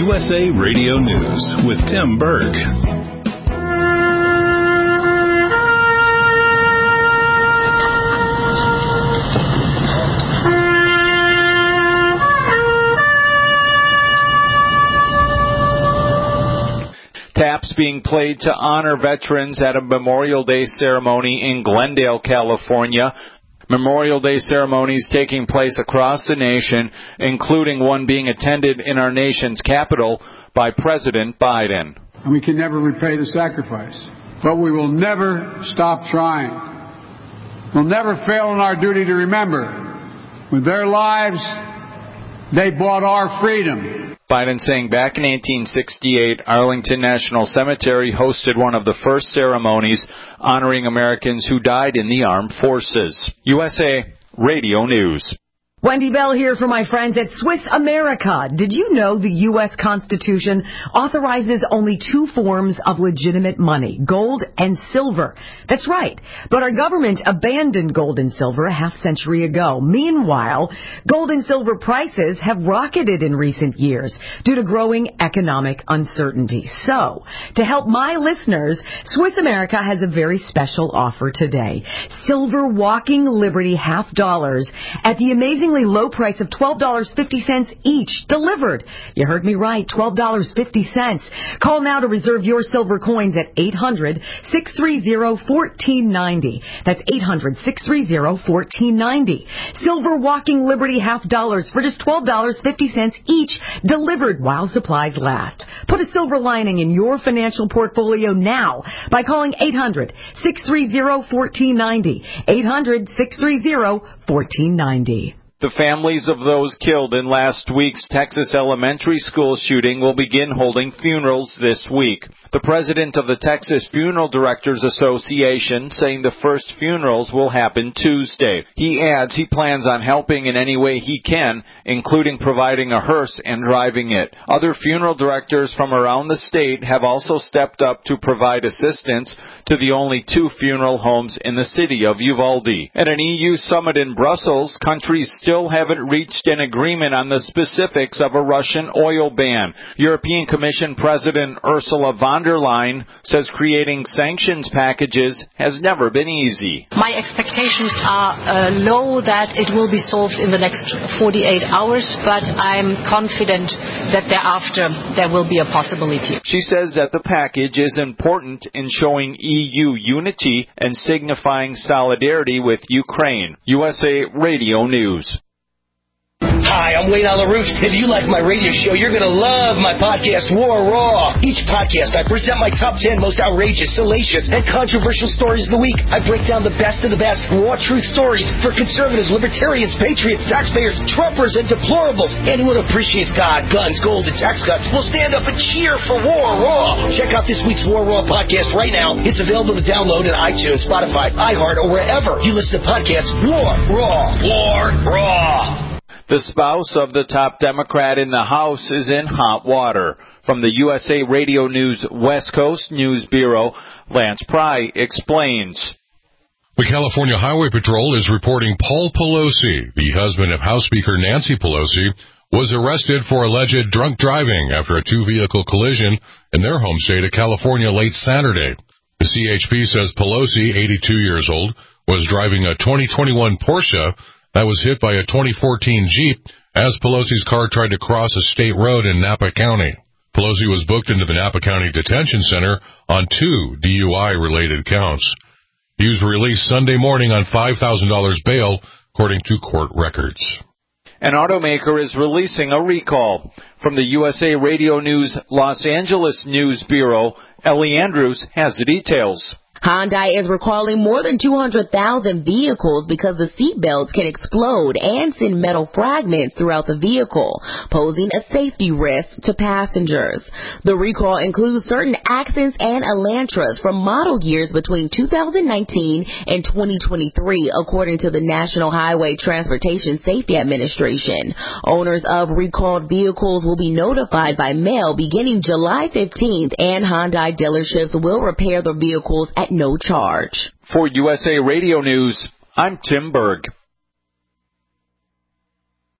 USA Radio News with Tim Berg. Taps being played to honor veterans at a Memorial Day ceremony in Glendale, California. Memorial Day ceremonies taking place across the nation, including one being attended in our nation's capital by President Biden. And we can never repay the sacrifice, but we will never stop trying. We'll never fail in our duty to remember, with their lives, they bought our freedom. Biden saying back in 1868, Arlington National Cemetery hosted one of the first ceremonies honoring Americans who died in the armed forces. USA Radio News. Wendy Bell here for my friends at Swiss America. Did you know the U.S. Constitution authorizes only two forms of legitimate money, gold and silver? That's right. But our government abandoned gold and silver a half-century ago. Meanwhile, gold and silver prices have rocketed in recent years due to growing economic uncertainty. So, to help my listeners, Swiss America has a very special offer today. Silver Walking Liberty $half at the amazingly low price of $12.50 each, delivered. You heard me right, $12.50. Call now to reserve your silver coins at 800-630-1490. That's 800-630-1490. Silver Walking Liberty $half for just $12.50 each, delivered while supplies last. Put a silver lining in your financial portfolio now by calling 800-630-1490. 800-630-1490. The families of those killed in last week's Texas elementary school shooting will begin holding funerals this week. The president of the Texas Funeral Directors Association saying the first funerals will happen Tuesday. He adds he plans on helping in any way he can, including providing a hearse and driving it. Other funeral directors from around the state have also stepped up to provide assistance to the only two funeral homes in the city of Uvalde. At an EU summit in Brussels, countries still haven't reached an agreement on the specifics of a Russian oil ban. European Commission President Ursula von der Leyen says creating sanctions packages has never been easy. My expectations are low that it will be solved in the next 48 hours, but I'm confident that thereafter there will be a possibility. She says that the package is important in showing EU unity and signifying solidarity with Ukraine. USA Radio News. Hi, I'm Wayne Alaroot. If you like my radio show, you're going to love my podcast, War Raw. Each podcast, I present my top 10 most outrageous, salacious, and controversial stories of the week. I break down the best of the best raw truth stories for conservatives, libertarians, patriots, taxpayers, Trumpers, and deplorables. Anyone who appreciates God, guns, gold, and tax cuts will stand up and cheer for War Raw. Check out this week's War Raw podcast right now. It's available to download in iTunes, Spotify, iHeart, or wherever you listen to podcasts. War Raw. War Raw. The spouse of the top Democrat in the House is in hot water. From the USA Radio News West Coast News Bureau, Lance Pry explains. The California Highway Patrol is reporting Paul Pelosi, the husband of House Speaker Nancy Pelosi, was arrested for alleged drunk driving after a two-vehicle collision in their home state of California late Saturday. The CHP says Pelosi, 82 years old, was driving a 2021 Porsche that was hit by a 2014 Jeep as Pelosi's car tried to cross a state road in Napa County. Pelosi was booked into the Napa County Detention Center on 2 DUI-related counts. He was released Sunday morning on $5,000 bail, according to court records. An automaker is releasing a recall. From the USA Radio News Los Angeles News Bureau, Ellie Andrews has the details. Hyundai is recalling more than 200,000 vehicles because the seat belts can explode and send metal fragments throughout the vehicle, posing a safety risk to passengers. The recall includes certain Accents and Elantras from model years between 2019 and 2023, according to the National Highway Transportation Safety Administration. Owners of recalled vehicles will be notified by mail beginning July 15th, and Hyundai dealerships will repair the vehicles at no charge. For USA Radio News, I'm Tim Berg.